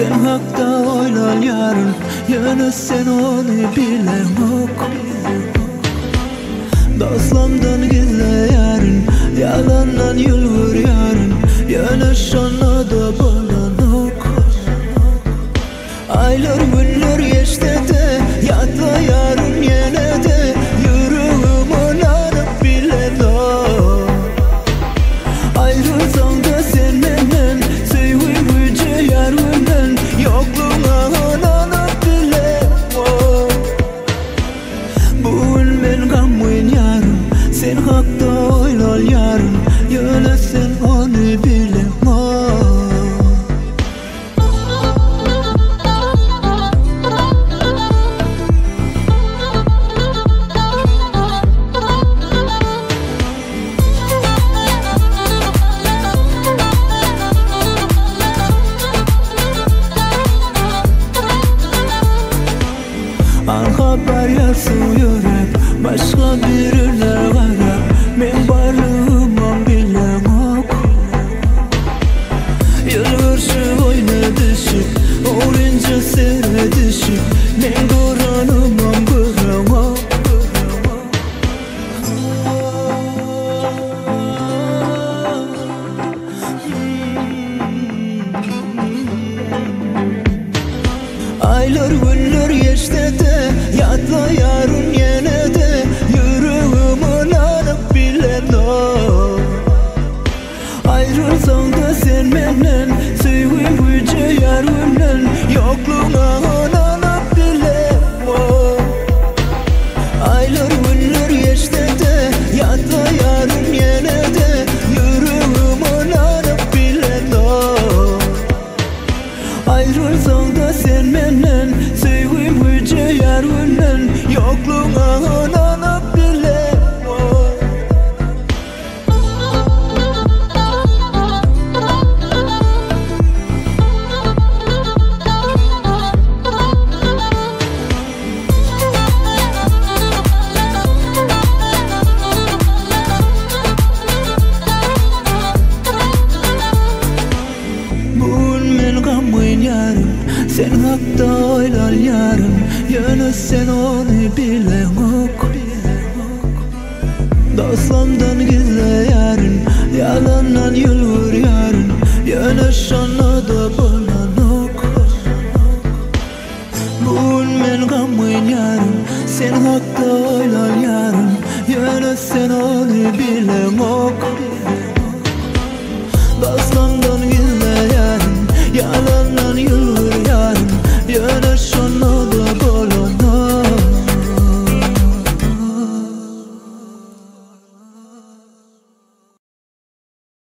Sen hakta oylar yarın, yana sen onu bilen ok. Dostlamdan gizle yarın, yalandan yılvır yarın, yana şana da balan ok. Aylar günler geçti de, yatla yarın yine de, yüreğimin arıp bilen ok. Ayrılsam da sen menden, sevim yüce yarından, yokluğuna ananıp bilen ok. Bugün ben gamın yarım, sen hakta oylar yarım, yana sen onu bilen ok. Haber yazıyor hep başka birine karab. Men varlığımdan bilen ok. Yılgırşı oynadı şık, oranca seyredi şık, men duranımdan bırak ok. Aylar günler geçti de, yatla yarın yine de, yüreğimin arıp bilen ok. Ayrılsam da sen benden, sevim yüce yarından, yokluğuna ananıp bilen ok. Aylar günler geçti de, yatla yarın yine de, yüreğimin arıp bilen ok. Ayrılsam da sen benden, sevim yüce yarından, yokluğuna ananıp bilen ok. Bugün men gamın yarım, sen hakta oylar yarın, yana sen onu bilen ok. Dostlamdan gizle yarın, yalandan yılvır yarın, yana şana da balan ok. Bugün men gamın yarım, sen hakta oylar yarın, yana sen onu bilen ok.